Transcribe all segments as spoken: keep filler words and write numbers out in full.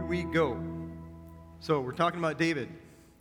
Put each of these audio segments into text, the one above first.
we go. So we're talking about David.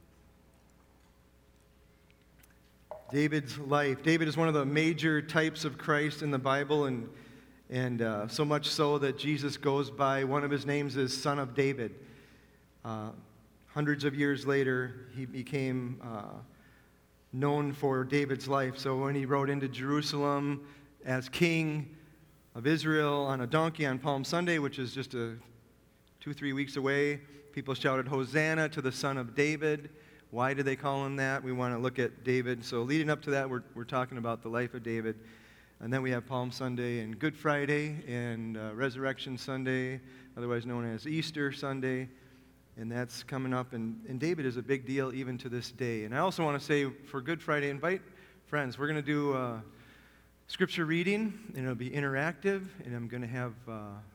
David's life. David is one of the major types of Christ in the Bible, and and uh, so much so that Jesus goes by, one of his names is Son of David. Uh, hundreds of years later, he became uh, known for David's life. So when he rode into Jerusalem as king of Israel on a donkey on Palm Sunday, which is just a two, three weeks away, people shouted, "Hosanna to the Son of David." Why do they call him that? We want to look at David. So leading up to that, we're, we're talking about the life of David. And then we have Palm Sunday and Good Friday and uh, Resurrection Sunday, otherwise known as Easter Sunday. And that's coming up. And, and David is a big deal even to this day. And I also want to say for Good Friday, invite friends. We're going to do uh, scripture reading, and it'll be interactive. And I'm going to have... Uh,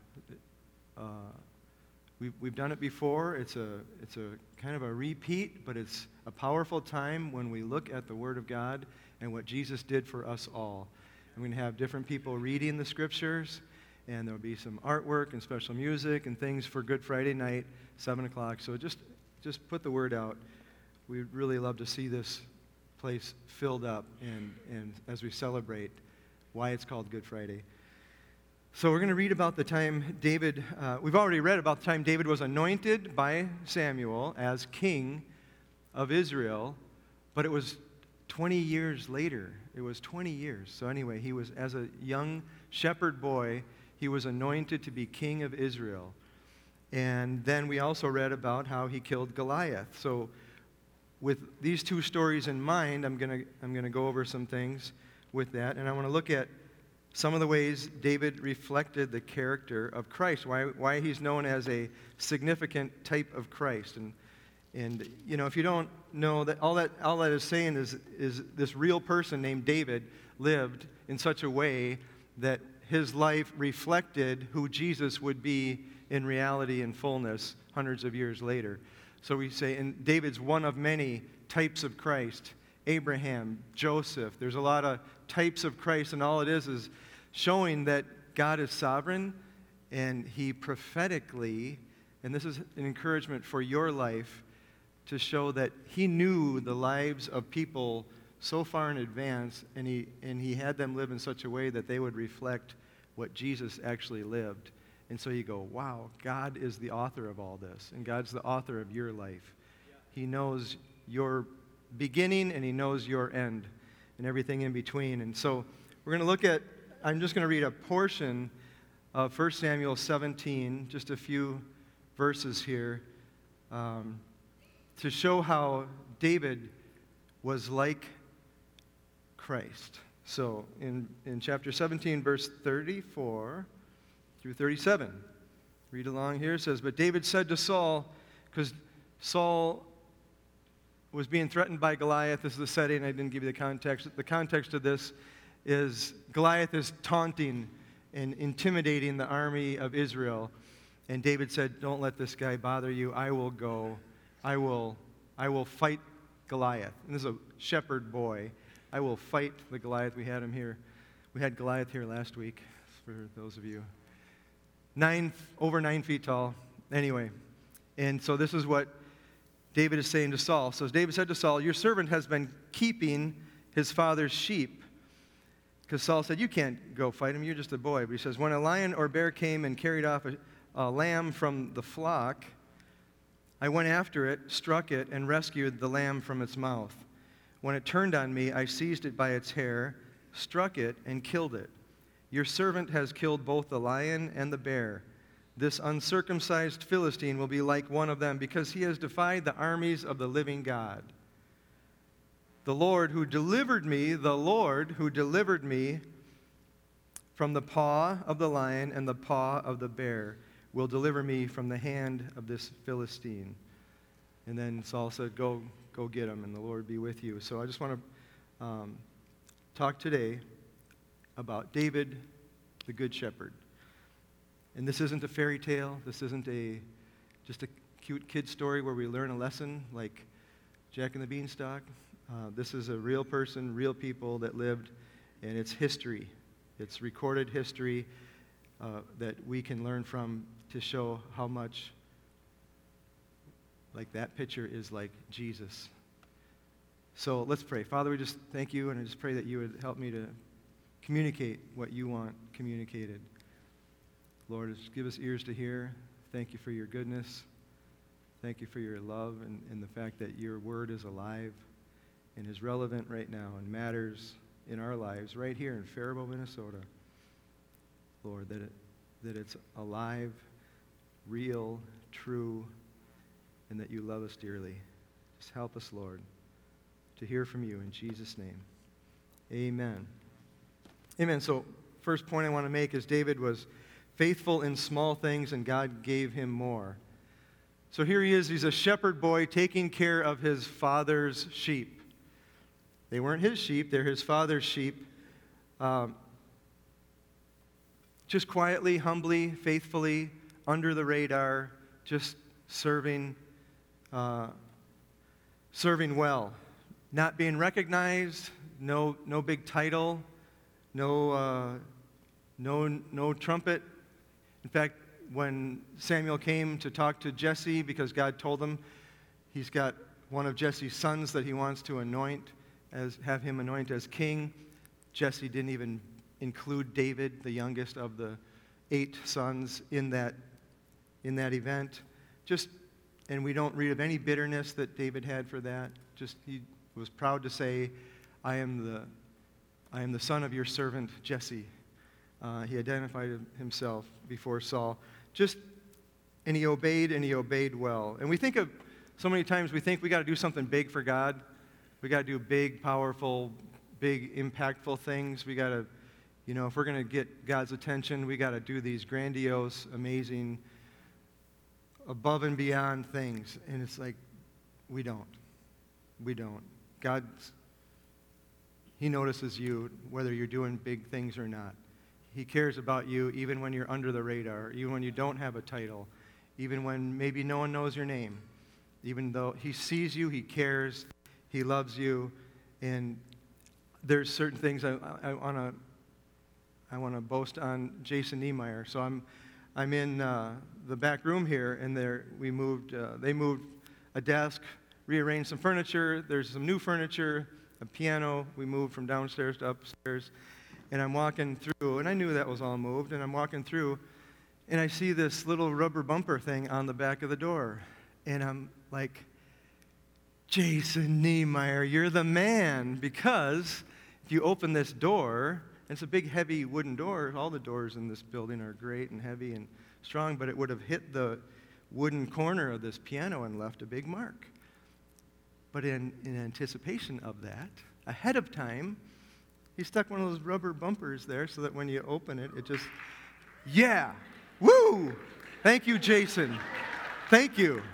uh, We've, we've done it before. It's a, it's a kind of a repeat, but it's a powerful time when we look at the Word of God and what Jesus did for us all. I'm going to have different people reading the Scriptures, and there'll be some artwork and special music and things for Good Friday night, seven o'clock. So just, just put the word out. We'd really love to see this place filled up and, and as we celebrate why it's called Good Friday. So we're going to read about the time David, uh, we've already read about the time David was anointed by Samuel as king of Israel, but it was twenty years later. It was twenty years. So anyway, he was, as a young shepherd boy, he was anointed to be king of Israel. And then we also read about how he killed Goliath. So with these two stories in mind, I'm going to I'm going to go over some things with that, and I want to look at some of the ways David reflected the character of Christ, why, why he's known as a significant type of Christ. And, and you know, if you don't know, that all that all that is saying is, is this real person named David lived in such a way that his life reflected who Jesus would be in reality and fullness hundreds of years later. So we say, and David's one of many types of Christ. Abraham, Joseph, there's a lot of types of Christ, and all it is is showing that God is sovereign, and he prophetically, and this is an encouragement for your life, to show that he knew the lives of people so far in advance, and he, and he had them live in such a way that they would reflect what Jesus actually lived. And so you go, wow, God is the author of all this, and God's the author of your life. He knows your beginning, and he knows your end and everything in between. And so we're going to look at, I'm just going to read a portion of First Samuel seventeen, just a few verses here, um, to show how David was like Christ. So in, in chapter seventeen, verse thirty-four through thirty-seven, read along here. It says, "But David said to Saul," because Saul was being threatened by Goliath. This is the setting. I didn't give you the context. The context of this is Goliath is taunting and intimidating the army of Israel. And David said, "Don't let this guy bother you. I will go. I will, I will fight Goliath." And this is a shepherd boy. I will fight the Goliath. We had him here. We had Goliath here last week, for those of you. Nine, over nine feet tall. Anyway, and so this is what David is saying to Saul. So David said to Saul, "Your servant has been keeping his father's sheep." Because Saul said, "You can't go fight him. You're just a boy." But he says, "When a lion or bear came and carried off a, a lamb from the flock, I went after it, struck it, and rescued the lamb from its mouth. When it turned on me, I seized it by its hair, struck it, and killed it. Your servant has killed both the lion and the bear. This uncircumcised Philistine will be like one of them, because he has defied the armies of the living God. The Lord who delivered me, the Lord who delivered me from the paw of the lion and the paw of the bear, will deliver me from the hand of this Philistine." And then Saul said, go, go get him, and the Lord be with you. So I just want to um, talk today about David, the Good Shepherd. And this isn't a fairy tale. This isn't a just a cute kid story where we learn a lesson like Jack and the Beanstalk. Uh, this is a real person, real people that lived, and it's history. It's recorded history uh, that we can learn from to show how much like that picture is like Jesus. So let's pray. Father, we just thank you, and I just pray that you would help me to communicate what you want communicated. Lord, just give us ears to hear. Thank you for your goodness. Thank you for your love and, and the fact that your word is alive and is relevant right now and matters in our lives right here in Faribault, Minnesota. Lord, that it, that it's alive, real, true, and that you love us dearly. Just help us, Lord, to hear from you in Jesus' name. Amen. Amen. So first point I want to make is David was faithful in small things, and God gave him more. So here he is. He's a shepherd boy taking care of his father's sheep. They weren't his sheep. They're his father's sheep. Um, just quietly, humbly, faithfully, under the radar, just serving, uh, serving well. Not being recognized, no, no big title, no, uh, no, no trumpet. In fact, when Samuel came to talk to Jesse, because God told him he's got one of Jesse's sons that he wants to anoint, as have him anoint as king, Jesse didn't even include David, the youngest of the eight sons, in that in that event. Just, and we don't read of any bitterness that David had for that. Just he was proud to say, "I am the I am the son of your servant Jesse." Uh, he identified himself before Saul. Just, and he obeyed, and he obeyed well. And we think of, so many times we think we got to do something big for God. We got to do big, powerful, big, impactful things. We got to, you know, if we're going to get God's attention, we got to do these grandiose, amazing, above and beyond things. And it's like, we don't. We don't. God's, He notices you, whether you're doing big things or not. He cares about you even when you're under the radar, even when you don't have a title, even when maybe no one knows your name. Even though He sees you, He cares, He loves you, and there's certain things I, I want to I want to boast on Jason Niemeyer. So I'm I'm in uh, the back room here, and there we moved. Uh, they moved a desk, rearranged some furniture. There's some new furniture, a piano. We moved from downstairs to upstairs. And I'm walking through, and I knew that was all moved, and I'm walking through, and I see this little rubber bumper thing on the back of the door. And I'm like, Jason Niemeyer, you're the man, because if you open this door, and it's a big, heavy wooden door. All the doors in this building are great and heavy and strong, but it would have hit the wooden corner of this piano and left a big mark. But in, in anticipation of that, ahead of time, he stuck one of those rubber bumpers there so that when you open it, it just, yeah, woo! Thank you, Jason. Thank you.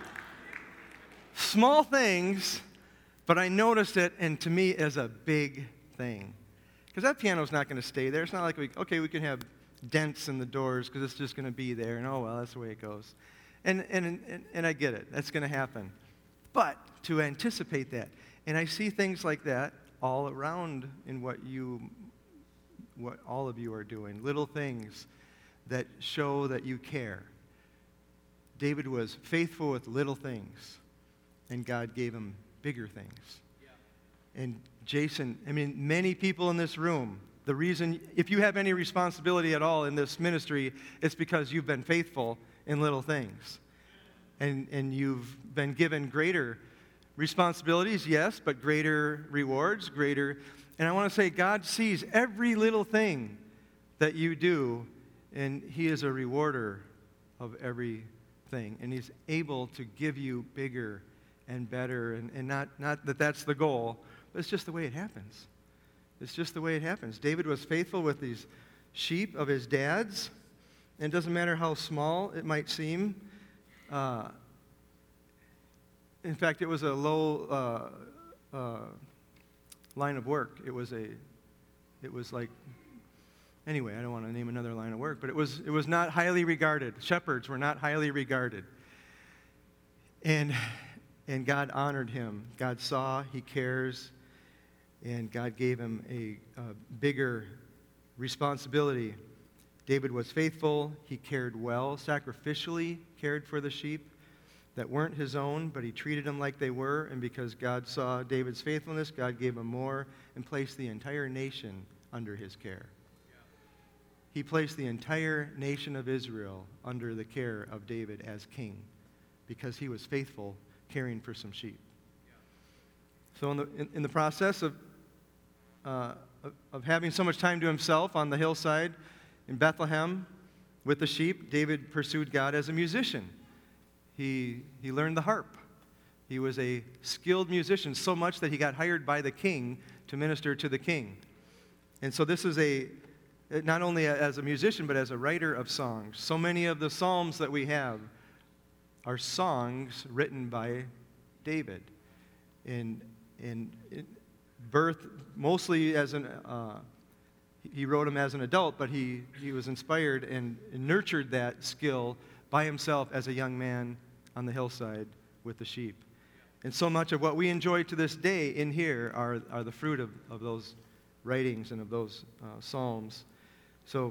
Small things, but I noticed it, and to me, as a big thing. Because that piano's not going to stay there. It's not like, we, okay, we can have dents in the doors because it's just going to be there, and oh, well, that's the way it goes. And, and, and, and I get it. That's going to happen. But to anticipate that, and I see things like that all around in what you, what all of you are doing, little things that show that you care. David was faithful with little things, and God gave him bigger things. Yeah. And Jason, I mean, many people in this room, the reason, if you have any responsibility at all in this ministry, it's because you've been faithful in little things. And, and you've been given greater responsibilities, yes, but greater rewards, greater. And I want to say God sees every little thing that you do, and He is a rewarder of everything. And He's able to give you bigger and better, and, and not, not that that's the goal, but it's just the way it happens. It's just the way it happens. David was faithful with these sheep of his dad's, and it doesn't matter how small it might seem. Uh, In fact, it was a low uh, uh, line of work. It was a, it was like, anyway, I don't want to name another line of work, but it was it was not highly regarded. Shepherds were not highly regarded. And and God honored him. God saw, He cares, and God gave him a, a bigger responsibility. David was faithful. He cared well, sacrificially cared for the sheep. that weren't his own, but he treated them like they were, and because God saw David's faithfulness, God gave him more and placed the entire nation under his care. He placed the entire nation of Israel under the care of David as king because he was faithful caring for some sheep. So in the, in, in the process of, uh, of, of having so much time to himself on the hillside in Bethlehem with the sheep, David pursued God as a musician. He, he learned the harp. He was a skilled musician, so much that he got hired by the king to minister to the king. And so this is a, not only as a musician, but as a writer of songs. So many of the psalms that we have are songs written by David. In, in, in birth, mostly as an, uh, he wrote them as an adult, but he, he was inspired and, and nurtured that skill by himself as a young man on the hillside with the sheep. And so much of what we enjoy to this day in here are, are the fruit of, of those writings and of those uh, psalms. So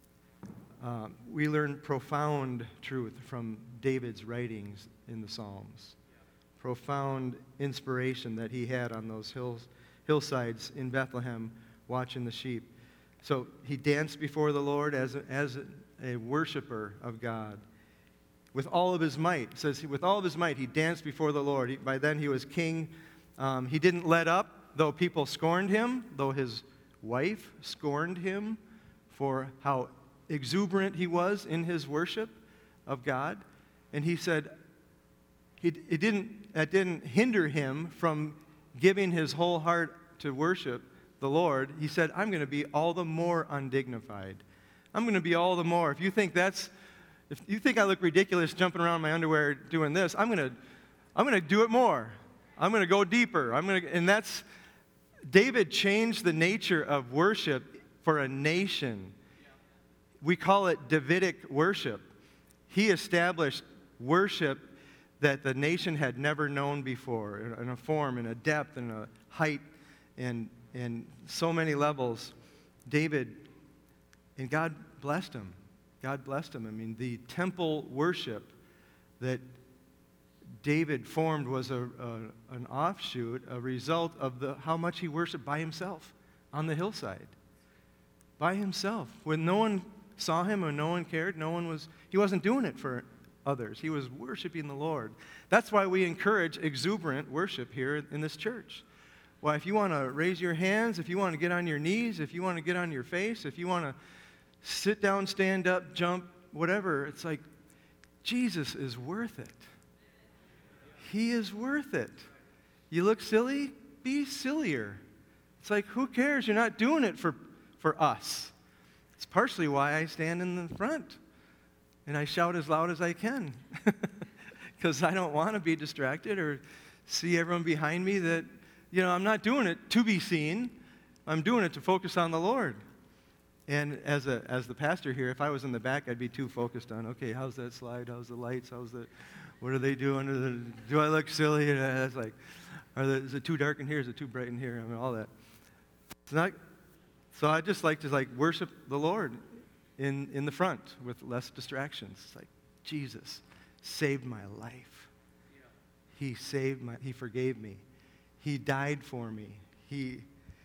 uh, we learn profound truth from David's writings in the Psalms. Profound inspiration that he had on those hills, hillsides in Bethlehem watching the sheep. So he danced before the Lord as a, as a, a worshiper of God. With all of his might, it says with all of his might, he danced before the Lord. He, by then he was king. Um, he didn't let up, though people scorned him, though his wife scorned him for how exuberant he was in his worship of God. And he said, he, it didn't, that didn't hinder him from giving his whole heart to worship the Lord. He said, I'm going to be all the more undignified. I'm going to be all the more. If you think that's If you think I look ridiculous jumping around in my underwear doing this, I'm going to I'm going to do it more. I'm going to go deeper. I'm going to, and that's, David changed the nature of worship for a nation. We call it Davidic worship. He established worship that the nation had never known before, in a form, in a depth, in a height, and in so many levels. David, and God blessed him. God blessed him. I mean, the temple worship that David formed was a, a, an offshoot, a result of the, how much he worshiped by himself on the hillside. By himself. When no one saw him, when no one cared, no one was, he wasn't doing it for others. He was worshiping the Lord. That's why we encourage exuberant worship here in this church. Well, if you want to raise your hands, if you want to get on your knees, if you want to get on your face, if you want to sit down, stand up, jump, whatever, it's like Jesus is worth it. He is worth it. You look silly? Be sillier. It's like, who cares? You're not doing it for, for us. It's partially why I stand in the front and I shout as loud as I can because I don't want to be distracted or see everyone behind me that, you know, I'm not doing it to be seen. I'm doing it to focus on the Lord. And as a as the pastor here, if I was in the back, I'd be too focused on, okay, how's that slide? How's the lights? How's the, what are they doing? Do I look silly? And it's like, are the, is it too dark in here? Is it too bright in here? I mean, all that. It's not. So I just like to like worship the Lord in in the front with less distractions. It's like, Jesus saved my life. He saved my. He forgave me. He died for me. He.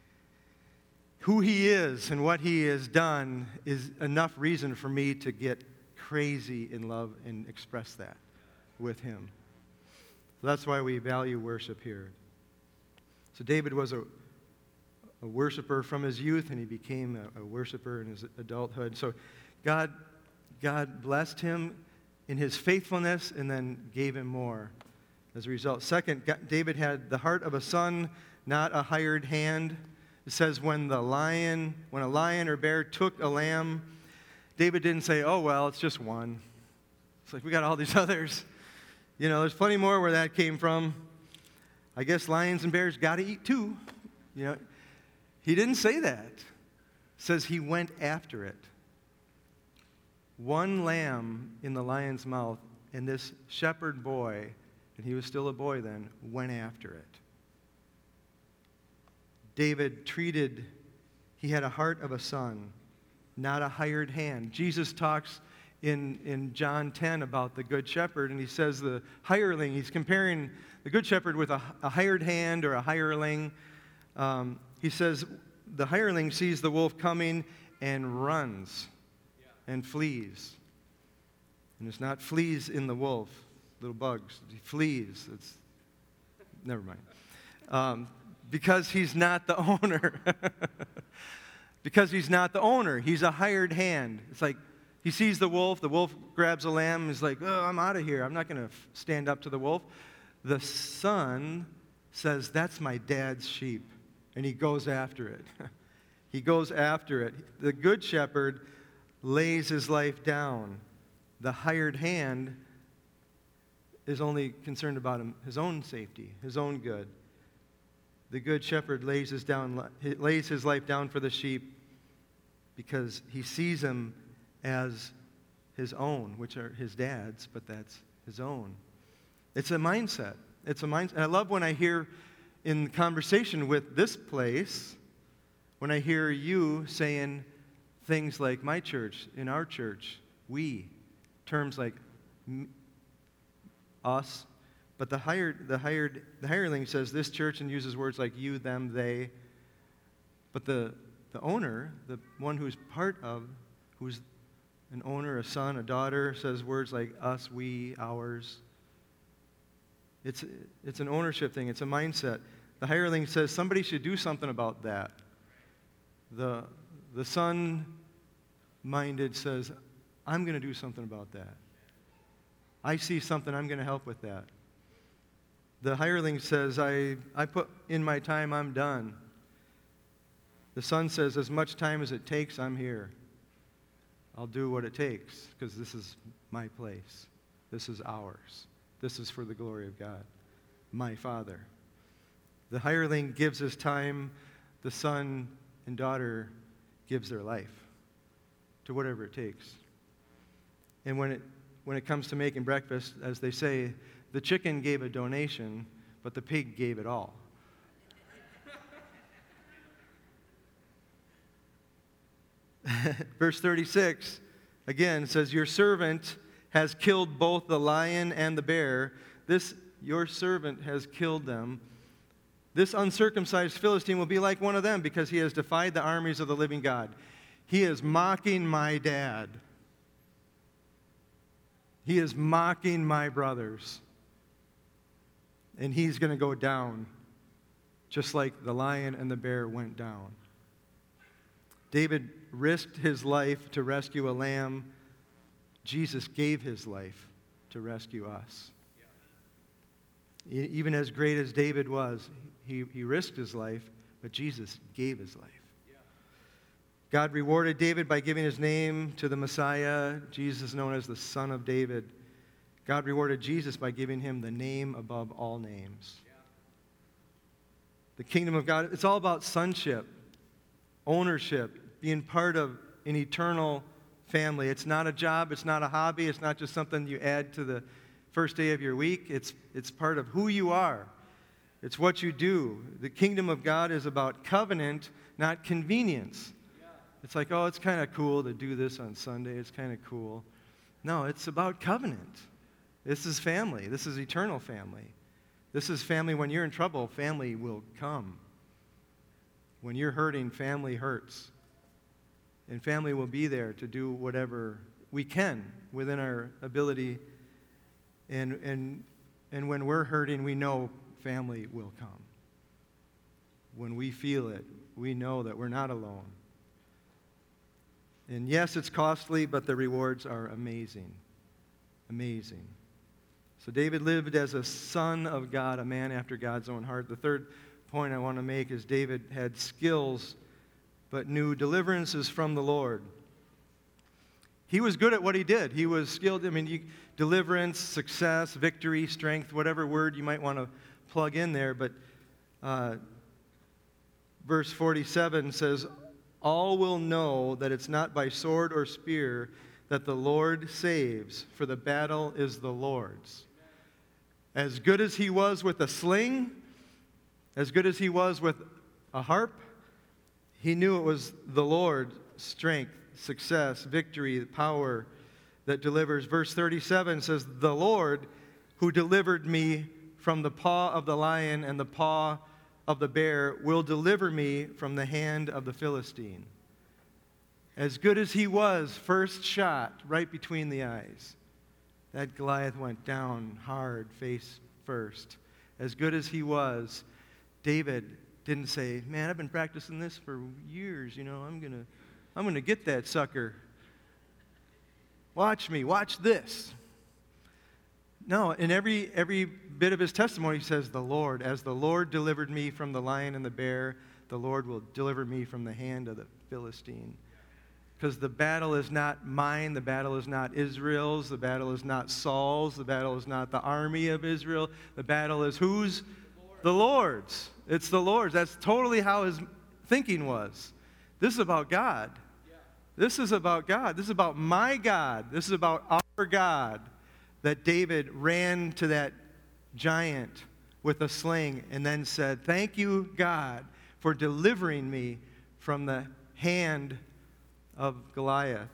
Who he is and what he has done is enough reason for me to get crazy in love and express that with him. So that's why we value worship here. So David was a, a worshiper from his youth, and he became a, a worshiper in his adulthood. So God, God blessed him in his faithfulness and then gave him more as a result. Second, David had the heart of a son, not a hired hand. It says when the lion, when a lion or bear took a lamb, David didn't say, oh, well, it's just one. It's like, we got all these others. You know, there's plenty more where that came from. I guess lions and bears got to eat too. You know, he didn't say that. It says he went after it. One lamb in the lion's mouth, and this shepherd boy, and he was still a boy then, went after it. David treated, he had a heart of a son, not a hired hand. Jesus talks in, in John ten about the Good Shepherd, and he says the hireling, he's comparing the Good Shepherd with a, a hired hand or a hireling. Um, he says the hireling sees the wolf coming and runs and flees. And it's not fleas in the wolf, little bugs. He flees. It's, never mind. Um, because he's not the owner. Because he's not the owner. He's a hired hand. It's like he sees the wolf. The wolf grabs a lamb and is like, oh, I'm out of here. I'm not going to f- stand up to the wolf. The son says, that's my dad's sheep. And he goes after it. He goes after it. The good shepherd lays his life down. The hired hand is only concerned about him, his own safety, his own good. The good shepherd lays his, down, lays his life down for the sheep because he sees them as his own, which are his dad's, but that's his own. It's a mindset. It's a mindset. And I love when I hear in conversation with this place, when I hear you saying things like my church, in our church, we, terms like m- us, but the hired, the hired, the hireling says this church and uses words like you, them, they. But the, the owner, the one who's part of, who's an owner, a son, a daughter, says words like us, we, ours. It's, it's an ownership thing. It's a mindset. The hireling says somebody should do something about that. The, the son-minded says, I'm going to do something about that. I see something, I'm going to help with that. The hireling says, I, I put in my time, I'm done. The son says, as much time as it takes, I'm here. I'll do what it takes, because this is my place. This is ours. This is for the glory of God, my Father. The hireling gives his time. The son and daughter gives their life to whatever it takes. And when it when it comes to making breakfast, as they say, the chicken gave a donation, but the pig gave it all. Verse thirty-six, again, says, your servant has killed both the lion and the bear. This, your servant has killed them. This uncircumcised Philistine will be like one of them because he has defied the armies of the living God. He is mocking my dad. He is mocking my brothers. And he's going to go down just like the lion and the bear went down. David risked his life to rescue a lamb. Jesus gave his life to rescue us. Even as great as David was, he, he risked his life, but Jesus gave his life. God rewarded David by giving his name to the Messiah. Jesus is known as the Son of David. God rewarded Jesus by giving him the name above all names. The kingdom of God, it's all about sonship, ownership, being part of an eternal family. It's not a job. It's not a hobby. It's not just something you add to the first day of your week. It's, it's part of who you are. It's what you do. The kingdom of God is about covenant, not convenience. It's like, oh, it's kind of cool to do this on Sunday. It's kind of cool. No, it's about covenant. This is family. This is eternal family. This is family. When you're in trouble, family will come. When you're hurting, family hurts. And family will be there to do whatever we can within our ability. And, and, and when we're hurting, we know family will come. When we feel it, we know that we're not alone. And yes, it's costly, but the rewards are amazing. Amazing. So David lived as a son of God, a man after God's own heart. The third point I want to make is David had skills, but knew deliverances from the Lord. He was good at what he did. He was skilled. I mean, you, deliverance, success, victory, strength, whatever word you might want to plug in there. But uh, verse forty-seven says, all will know that it's not by sword or spear that the Lord saves, for the battle is the Lord's. As good as he was with a sling, as good as he was with a harp, he knew it was the Lord's strength, success, victory, power that delivers. Verse thirty-seven says, "The Lord who delivered me from the paw of the lion and the paw of the bear will deliver me from the hand of the Philistine." As good as he was, first shot right between the eyes. That Goliath went down hard, face first. As good as he was, David didn't say, "Man, I've been practicing this for years, you know, I'm going to I'm going to get that sucker. Watch me, watch this." No, in every every bit of his testimony, he says, "The Lord, as the Lord delivered me from the lion and the bear, the Lord will deliver me from the hand of the Philistine." Because the battle is not mine, the battle is not Israel's, the battle is not Saul's, the battle is not the army of Israel. The battle is whose? The Lord's. It's the Lord's. That's totally how his thinking was. This is about God. This is about God. This is about my God. This is about our God. That David ran to that giant with a sling and then said, "Thank you, God, for delivering me from the hand of Goliath."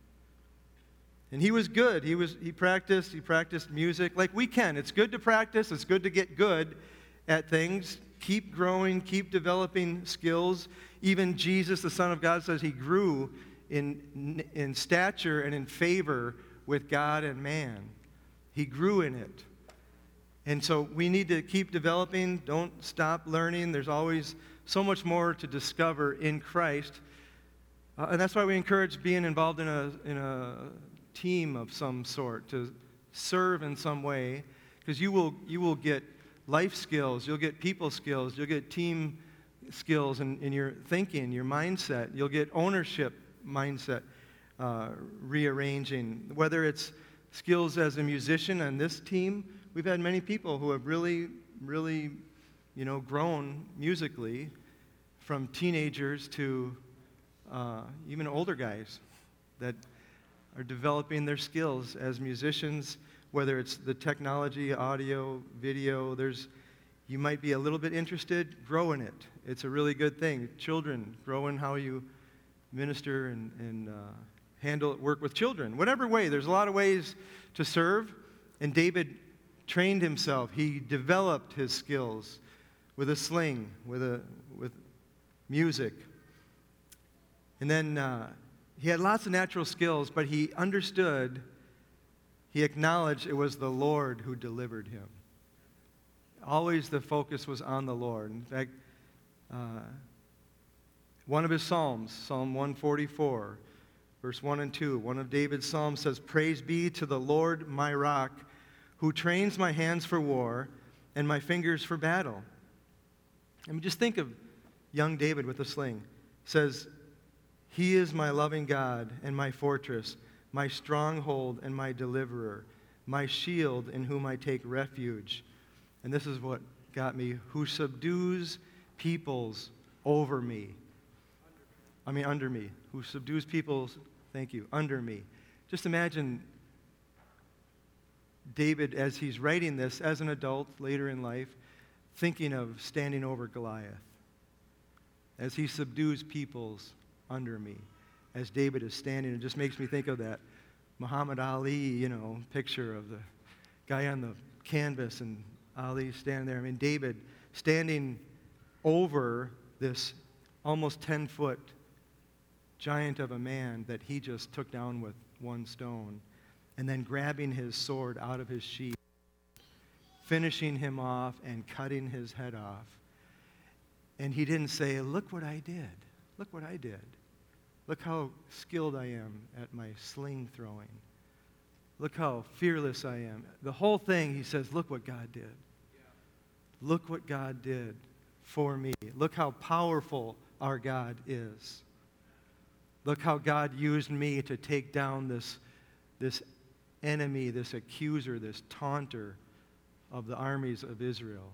And he was good. He was he practiced, he practiced music like we can. It's good to practice, it's good to get good at things. Keep growing, keep developing skills. Even Jesus, the Son of God, says he grew in in stature and in favor with God and man. He grew in it. And so we need to keep developing. Don't stop learning. There's always so much more to discover in Christ. Uh, and that's why we encourage being involved in a, in a team of some sort, to serve in some way, because you will, you will get life skills, you'll get people skills, you'll get team skills in, in your thinking, your mindset. You'll get ownership mindset uh, rearranging. Whether it's skills as a musician on this team, we've had many people who have really, really, you know, grown musically from teenagers to Uh, even older guys that are developing their skills as musicians, whether it's the technology, audio, video. There's, you might be a little bit interested, grow in it. It's a really good thing. Children, grow in how you minister and, and uh, handle it, work with children. Whatever way, there's a lot of ways to serve, and David trained himself. He developed his skills with a sling, with a with music. And then uh, he had lots of natural skills, but he understood, he acknowledged it was the Lord who delivered him. Always the focus was on the Lord. In fact, uh, one of his Psalms, Psalm one forty-four, verse one and two, one of David's Psalms says, "Praise be to the Lord my rock, who trains my hands for war and my fingers for battle." I mean, just think of young David with a sling. It says, "He is my loving God and my fortress, my stronghold and my deliverer, my shield in whom I take refuge." And this is what got me. "Who subdues peoples over me." I mean, under me. Who subdues peoples, thank you, under me. Just imagine David, as he's writing this as an adult later in life, thinking of standing over Goliath. As he subdues peoples under me, as David is standing. It just makes me think of that Muhammad Ali, you know, picture of the guy on the canvas and Ali standing there. I mean, David standing over this almost ten-foot giant of a man that he just took down with one stone, and then grabbing his sword out of his sheath, finishing him off and cutting his head off. And he didn't say, "Look what I did. Look what I did. Look how skilled I am at my sling throwing. Look how fearless I am." The whole thing, he says, look what God did. Look what God did for me. Look how powerful our God is. Look how God used me to take down this, this enemy, this accuser, this taunter of the armies of Israel.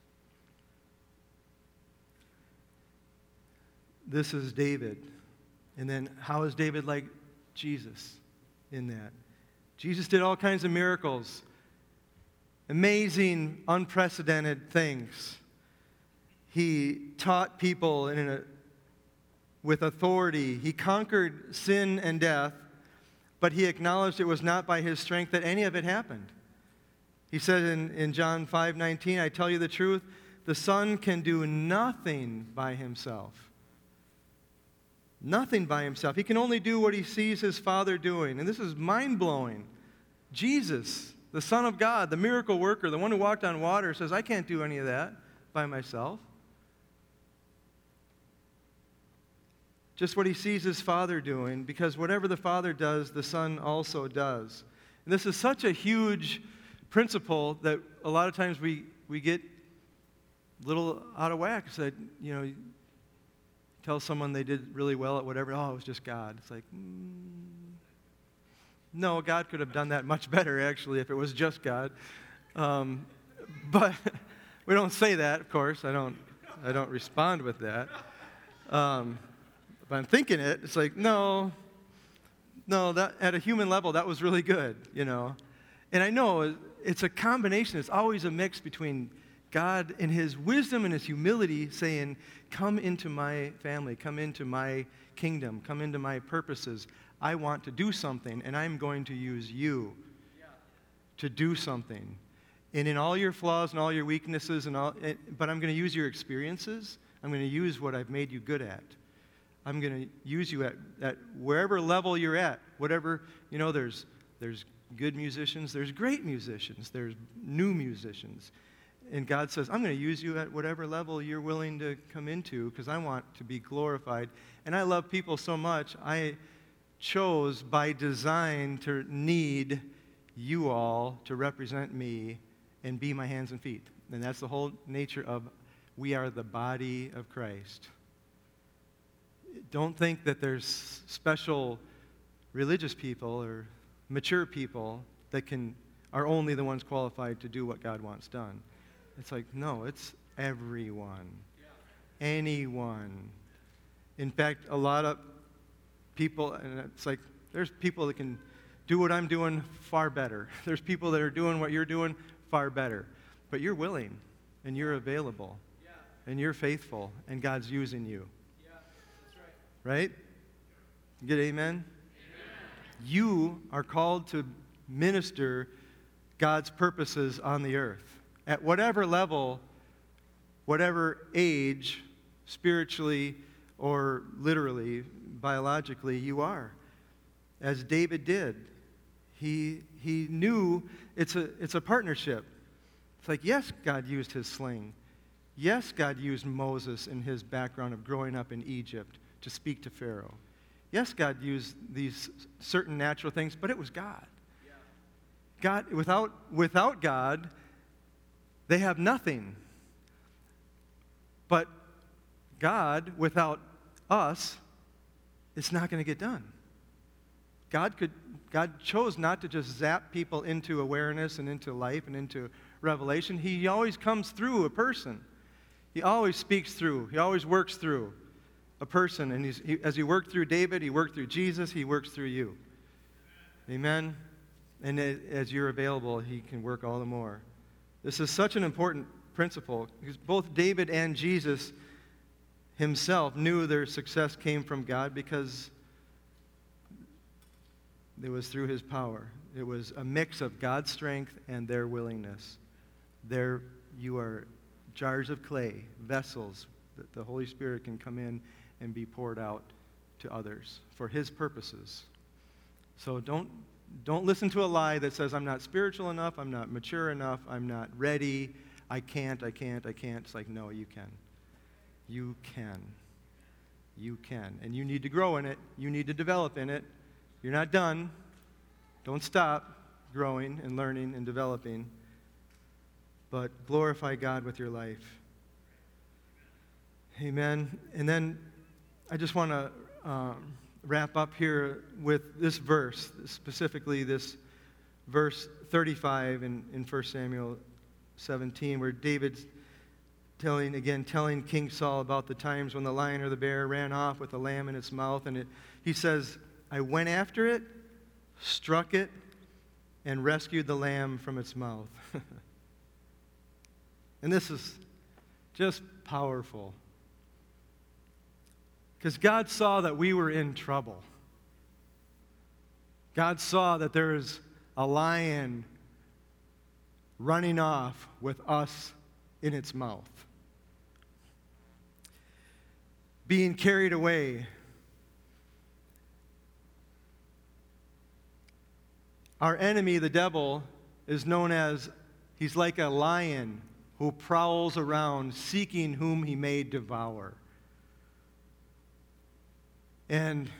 This is David. And then how is David like Jesus in that? Jesus did all kinds of miracles, amazing, unprecedented things. He taught people in a, with authority. He conquered sin and death but he acknowledged it was not by his strength that any of it happened. He said in, in John five nineteen, I tell you the truth, the Son can do nothing by himself. Nothing by himself. He can only do what he sees his Father doing. And this is mind-blowing. Jesus, the Son of God, the miracle worker, the one who walked on water, says, I can't do any of that by myself. Just what he sees his Father doing, because whatever the Father does, the Son also does. And this is such a huge principle that a lot of times we, we get a little out of whack. It's that, you know, you tell someone they did really well at whatever, oh, it was just God. It's like, mm, no, God could have done that much better, actually, if it was just God. Um, but we don't say that, of course. I don't, I don't respond with that. Um, But I'm thinking it, it's like, no, no, that at a human level, that was really good, you know. And I know it's a combination. It's always a mix between God in his wisdom and his humility saying, come into my family, come into my kingdom, come into my purposes. I want to do something, and I'm going to use you to do something. And in all your flaws and all your weaknesses, and all, but I'm going to use your experiences. I'm going to use what I've made you good at. I'm going to use you at, at wherever level you're at, whatever, you know, there's, there's good musicians, there's great musicians, there's new musicians. And God says, I'm going to use you at whatever level you're willing to come into because I want to be glorified. And I love people so much, I chose by design to need you all to represent me and be my hands and feet. And that's the whole nature of we are the body of Christ. Don't think that there's special religious people or mature people that can are only the ones qualified to do what God wants done. It's like, no, it's everyone. Yeah. Anyone. In fact, a lot of people, and it's like, there's people that can do what I'm doing far better. There's people that are doing what you're doing far better. But you're willing, and you're available, yeah. and you're faithful, and God's using you. Right? Get amen? Amen? You are called to minister God's purposes on the earth. At whatever level, whatever age, spiritually or literally, biologically, you are. As David did. He, he knew it's a, it's a partnership. It's like, yes, God used his sling. Yes, God used Moses in his background of growing up in Egypt to speak to Pharaoh. Yes, God used these certain natural things, but it was God. Yeah. God, without, without God, they have nothing. But God, without us, it's not going to get done. God could, God chose not to just zap people into awareness and into life and into revelation. He always comes through a person. He always speaks through. He always works through a person, and he's, he, as he worked through David, he worked through Jesus, he works through you. Amen? And it, as you're available, he can work all the more. This is such an important principle, because both David and Jesus himself knew their success came from God because it was through his power. It was a mix of God's strength and their willingness. There you are jars of clay, vessels that the Holy Spirit can come in and be poured out to others for his purposes. So don't, don't listen to a lie that says, I'm not spiritual enough, I'm not mature enough, I'm not ready, I can't, I can't, I can't. It's like, no, you can. You can. You can. And you need to grow in it. You need to develop in it. You're not done. Don't stop growing and learning and developing. But glorify God with your life. Amen. And then I just want to um, wrap up here with this verse, specifically this verse thirty-five in, in First Samuel seventeen, where David's telling, again, telling King Saul about the times when the lion or the bear ran off with a lamb in its mouth. And it, he says, I went after it, struck it, and rescued the lamb from its mouth. And this is just powerful. Because God saw that we were in trouble. God saw that there is a lion running off with us in its mouth, being carried away. Our enemy, the devil, is known as, he's like a lion who prowls around seeking whom he may devour. And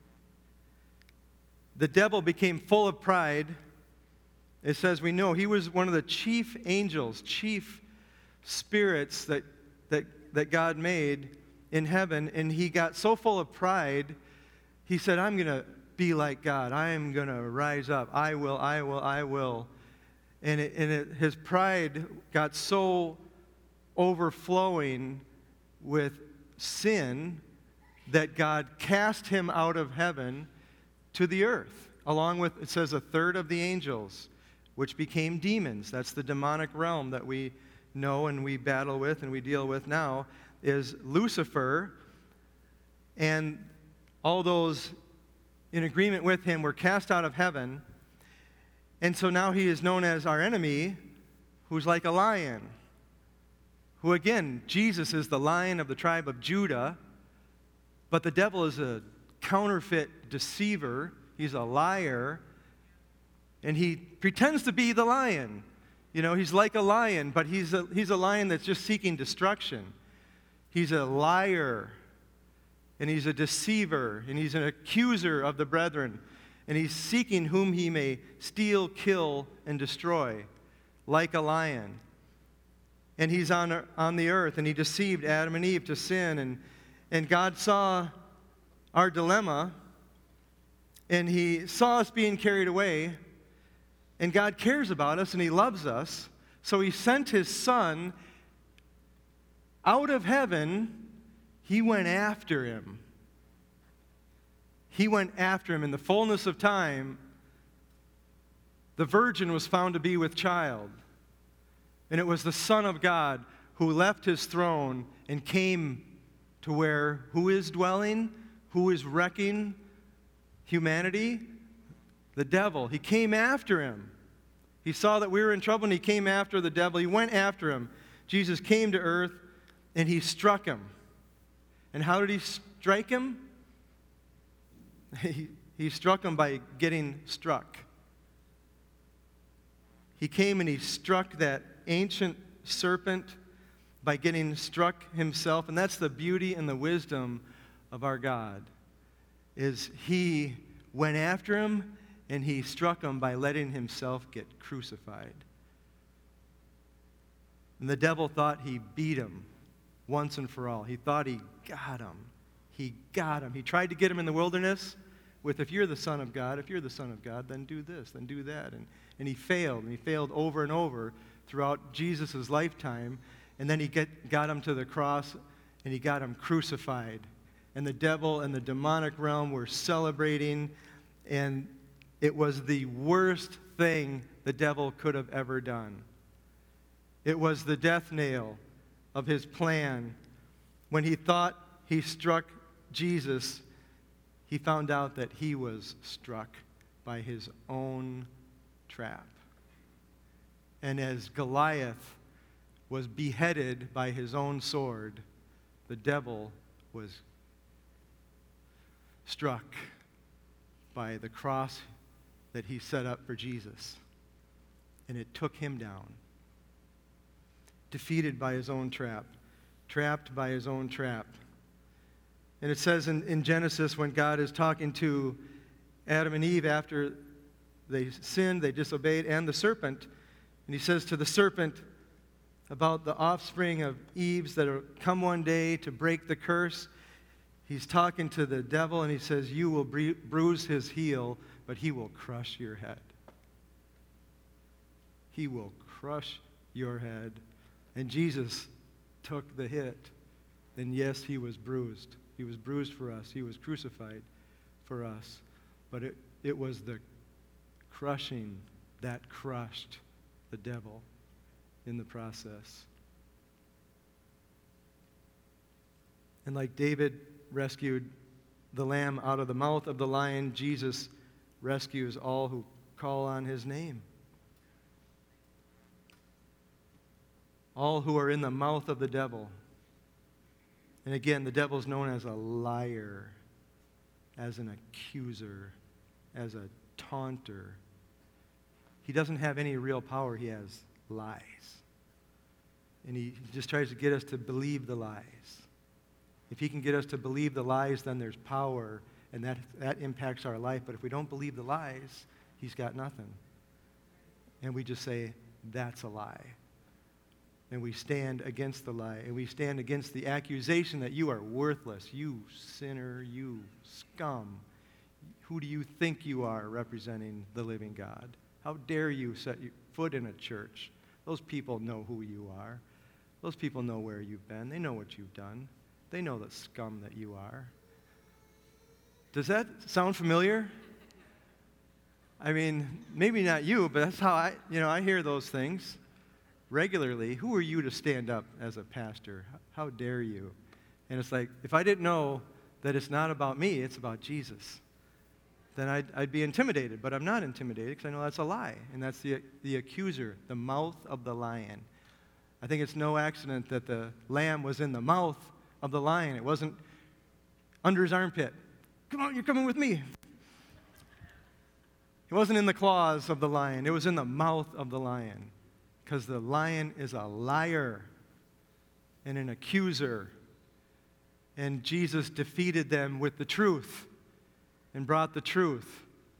the devil became full of pride. It says we know he was one of the chief angels, chief spirits that, that, that God made in heaven, and he got so full of pride, he said, I'm going to be like God. I am going to rise up. I will, I will, I will. And, it, and it, his pride got so overflowing with sin that God cast him out of heaven to the earth, along with, it says, a third of the angels, which became demons. That's the demonic realm that we know and we battle with and we deal with now, is Lucifer. And all those in agreement with him were cast out of heaven. And so now he is known as our enemy, who's like a lion. Who, again, Jesus is the Lion of the tribe of Judah, but the devil is a counterfeit deceiver. He's a liar, and he pretends to be the lion. You know, he's like a lion, but he's a, he's a lion that's just seeking destruction. He's a liar, and he's a deceiver, and he's an accuser of the brethren, and he's seeking whom he may steal, kill, and destroy, like a lion. And he's on, on the earth, and he deceived Adam and Eve to sin, and, and God saw our dilemma, and he saw us being carried away, and God cares about us, and he loves us, so he sent his Son out of heaven. He went after him. He went after him. In the fullness of time, the virgin was found to be with child. And it was the Son of God who left his throne and came to where, who is dwelling? Who is wrecking humanity? The devil. He came after him. He saw that we were in trouble and he came after the devil. He went after him. Jesus came to earth and he struck him. And how did he strike him? He, he struck him by getting struck. He came and he struck that ancient serpent by getting struck himself. And that's the beauty and the wisdom of our God, is he went after him and he struck him by letting himself get crucified. And the devil thought he beat him once and for all. He thought he got him. He got him. He tried to get him in the wilderness with, if you're the Son of God, if you're the Son of God, then do this, then do that. And, and he failed, and he failed over and over throughout Jesus' lifetime. And then he get, got him to the cross, and he got him crucified. And the devil and the demonic realm were celebrating, and it was the worst thing the devil could have ever done. It was the death nail of his plan. When he thought he struck Jesus, he found out that he was struck by his own trap. And as Goliath was beheaded by his own sword, the devil was struck by the cross that he set up for Jesus. And it took him down. Defeated by his own trap. Trapped by his own trap. And it says in, in Genesis, when God is talking to Adam and Eve after they sinned, they disobeyed, and the serpent, and he says to the serpent about the offspring of Eve's that will come one day to break the curse. He's talking to the devil, and he says, you will bruise his heel, but he will crush your head. He will crush your head. And Jesus took the hit. And yes, he was bruised. He was bruised for us. He was crucified for us. But it, it was the crushing that crushed the devil in the process. And like David rescued the lamb out of the mouth of the lion, Jesus rescues all who call on his name. All who are in the mouth of the devil. And again, the devil is known as a liar, as an accuser, as a taunter. He doesn't have any real power. He has lies. And he just tries to get us to believe the lies. If he can get us to believe the lies, then there's power, and that, that impacts our life. But if we don't believe the lies, he's got nothing. And we just say, that's a lie. And we stand against the lie, and we stand against the accusation that you are worthless, you sinner, you scum. Who do you think you are representing the living God? How dare you set your foot in a church? Those people know who you are. Those people know where you've been. They know what you've done. They know the scum that you are. Does that sound familiar? I mean, maybe not you, but that's how I, you know, I hear those things regularly. Who are you to stand up as a pastor? How dare you? And it's like, if I didn't know that it's not about me, it's about Jesus, then I'd, I'd be intimidated. But I'm not intimidated because I know that's a lie. And that's the, the accuser, the mouth of the lion. I think it's no accident that the lamb was in the mouth of the lion. It wasn't under his armpit. Come on, you're coming with me. It wasn't in the claws of the lion. It was in the mouth of the lion. Because the lion is a liar and an accuser. And Jesus defeated them with the truth and brought the truth.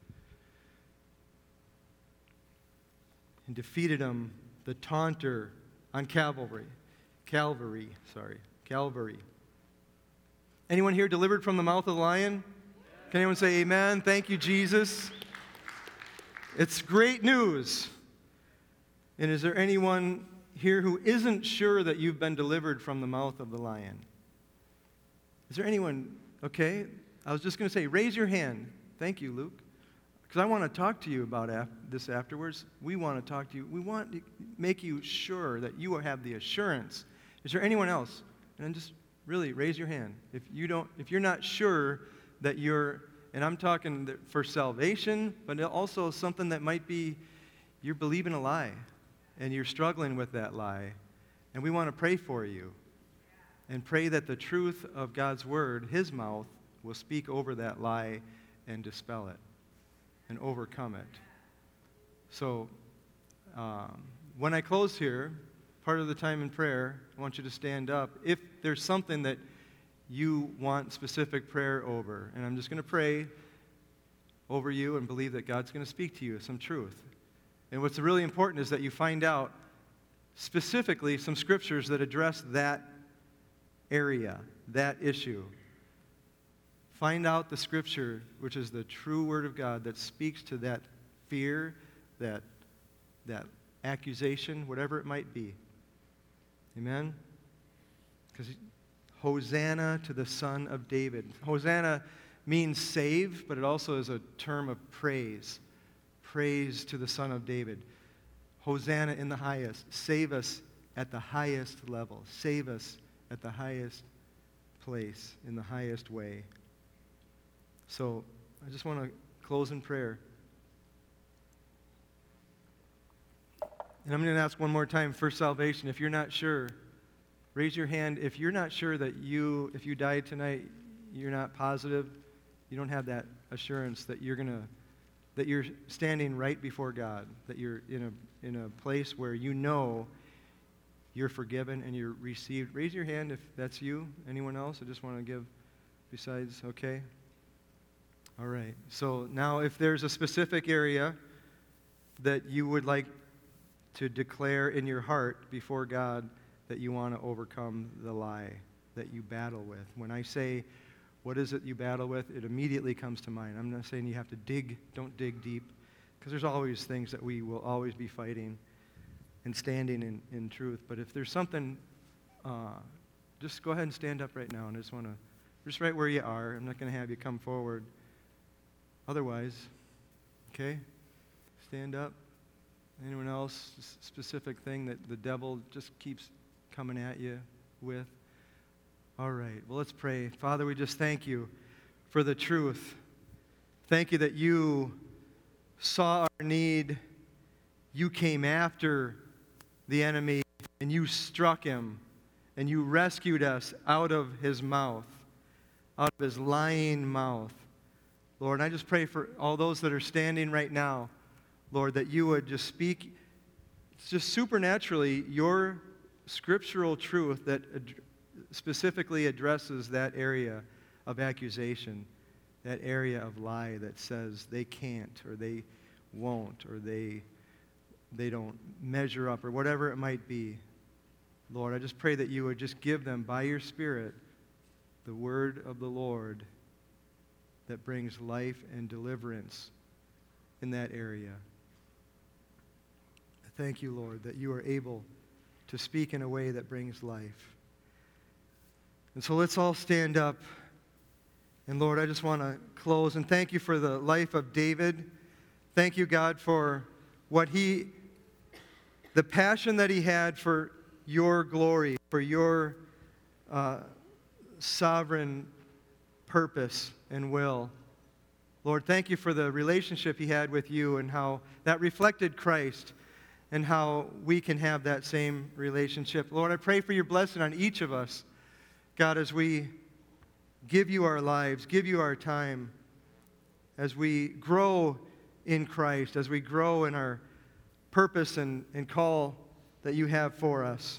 And defeated them, the taunter, on Calvary. Calvary, sorry. Calvary. Anyone here delivered from the mouth of the lion? Can anyone say amen? Thank you, Jesus. It's great news. And is there anyone here who isn't sure that you've been delivered from the mouth of the lion? Is there anyone? Okay. I was just going to say, raise your hand. Thank you, Luke. Because I want to talk to you about af- this afterwards. We want to talk to you. We want to make you sure that you have the assurance. Is there anyone else? And then just really raise your hand. If you don't, if you're not sure that you're, and I'm talking for salvation, but also something that might be you're believing a lie. And you're struggling with that lie. And we want to pray for you. And pray that the truth of God's word, his mouth, will speak over that lie and dispel it. And overcome it. So, um, when I close here, part of the time in prayer, I want you to stand up. If there's something that you want specific prayer over, and I'm just going to pray over you and believe that God's going to speak to you some truth. And what's really important is that you find out specifically some scriptures that address that area, that issue. Find out the scripture, which is the true word of God, that speaks to that fear, that, that accusation, whatever it might be. Amen? Because Hosanna to the Son of David. Hosanna means save, but it also is a term of praise. Praise to the Son of David. Hosanna in the highest. Save us at the highest level. Save us at the highest place, in the highest way. So, I just want to close in prayer. And I'm going to ask one more time for salvation. If you're not sure, raise your hand. If you're not sure that you, if you died tonight, you're not positive, you don't have that assurance that you're going to that you're standing right before God, that you're in a in a place where you know you're forgiven and you're received. Raise your hand if that's you. Anyone else? I just want to give besides, okay? All right. So now if there's a specific area that you would like to declare in your heart before God that you want to overcome the lie that you battle with. When I say, what is it you battle with? It immediately comes to mind. I'm not saying you have to dig, don't dig deep, because there's always things that we will always be fighting and standing in, in truth. But if there's something, uh, just go ahead and stand up right now. And I just want to, just right where you are. I'm not going to have you come forward. Otherwise, okay? Stand up. Anyone else? Specific thing that the devil just keeps coming at you with? All right, well, let's pray. Father, we just thank you for the truth. Thank you that you saw our need, you came after the enemy and you struck him and you rescued us out of his mouth, out of his lying mouth. Lord, I just pray for all those that are standing right now, Lord, that you would just speak just supernaturally your scriptural truth that ad- specifically addresses that area of accusation, that area of lie that says they can't or they won't or they, they don't measure up or whatever it might be. Lord, I just pray that you would just give them by your Spirit the word of the Lord that brings life and deliverance in that area. Thank you, Lord, that you are able to speak in a way that brings life. And so let's all stand up. And Lord, I just want to close and thank you for the life of David. Thank you, God, for what he, the passion that he had for your glory, for your uh, sovereign purpose and will. Lord, thank you for the relationship he had with you and how that reflected Christ and how we can have that same relationship. Lord, I pray for your blessing on each of us, God, as we give you our lives, give you our time, as we grow in Christ, as we grow in our purpose and, and call that you have for us.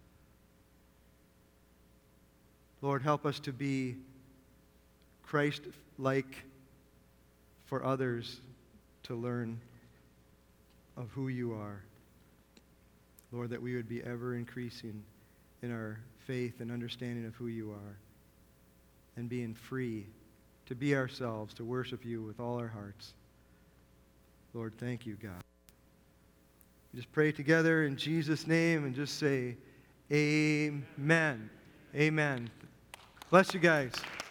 Lord, help us to be Christ-like for others to learn of who you are. Lord, that we would be ever increasing in our faith and understanding of who you are and being free to be ourselves, to worship you with all our hearts. Lord, thank you, God. Just pray together in Jesus' name and just say, amen. Amen. Bless you guys.